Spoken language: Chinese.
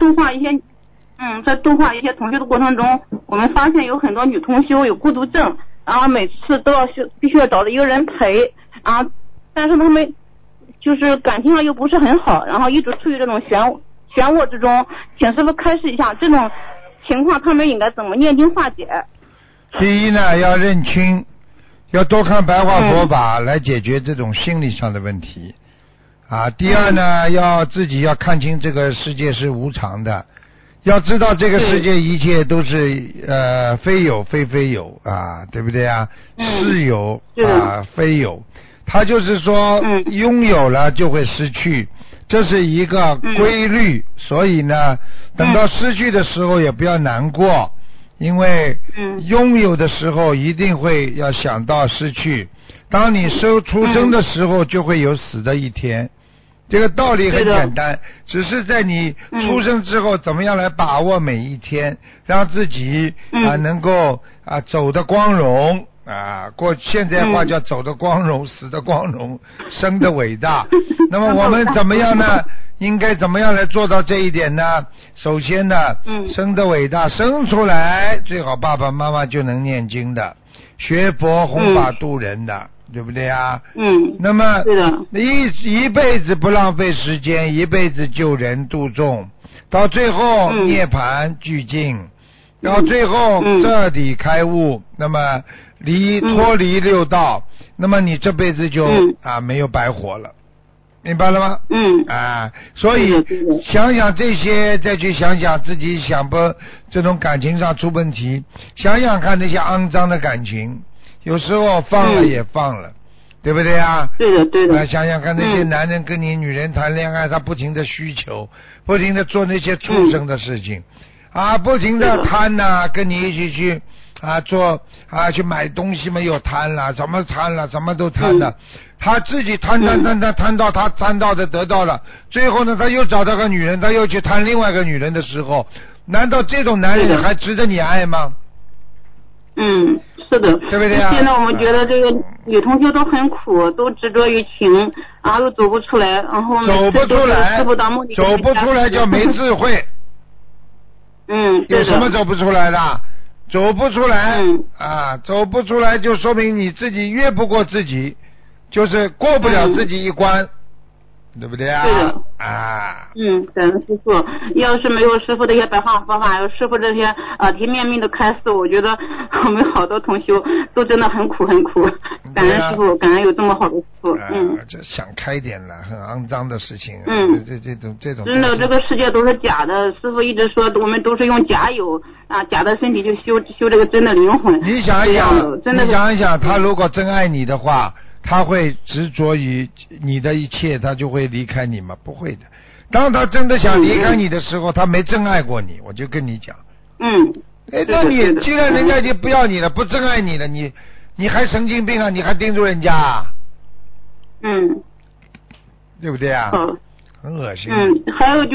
在度化一些同修的过程中，我们发现有很多女同修有孤独症，然后每次都必须要找一个人陪啊，但是他们就是感情上又不是很好，然后一直处于这种漩涡之中，请师傅开示一下这种情况他们应该怎么念经化解。 第一呢，要认清，要多看白话佛法来解决这种心理上的问题啊。第二呢，要自己要看清这个世界是无常的，要知道这个世界一切都是非有非有啊，对不对啊？是有啊非有，它就是说拥有了就会失去，这是一个规律。所以呢，等到失去的时候也不要难过，因为拥有的时候一定会要想到失去。当你出生的时候就会有死的一天，这个道理很简单，只是在你出生之后怎么样来把握每一天，让自己能够走得光荣啊，现在话叫走得光荣，死得光荣，生得伟大。那么我们怎么样呢？应该怎么样来做到这一点呢？首先呢，生得伟大，生出来最好爸爸妈妈就能念经的，学佛弘法度人的，对不对啊？那么一辈子不浪费时间，一辈子救人度众，到最后涅槃俱尽，到最后彻底开悟，那么脱离六道，那么你这辈子就没有白活了。明白了吗？所以想想这些，再去想想自己想不这种感情上出问题，想想看那些肮脏的感情，有时候放了也放了，对不对啊？ 对的。 想想看那些男人跟你女人谈恋爱，他不停的需求，不停的做那些畜生的事情，不停的贪呐，跟你一起去做去买东西嘛，又贪了，什么贪了，什么都贪了。他自己贪到他贪到的得到了，最后呢他又找到个女人，他又去贪另外一个女人的时候，难道这种男人还值得你爱吗？ 是的， 对不对啊？ 现在我们觉得这个女同学都很苦，都执着于情，然后又走不出来，然后走不出来叫没智慧。有什么走不出来的？走不出来走不出来就说明你自己越不过自己，就是过不了自己一关，对不对啊？ 对的感恩师父。要是没有师父这些白话方法，有师父这些提面命的开示，我觉得我们好多同修都真的很苦。感恩师父，感恩有这么好的师父。 这想开点了，很肮脏的事情。这种真的，这个世界都是假的。师父一直说我们都是用假有假的身体去修这个真的灵魂。 你想一想，他如果真爱你的话，他会执着于你的一切，他就会离开你吗？不会的。当他真的想离开你的时候，他没真爱过你，我就跟你讲。那你既然人家已经不要你了，不真爱你了，你还神经病啊？你还盯住人家？对不对啊？很恶心。 还有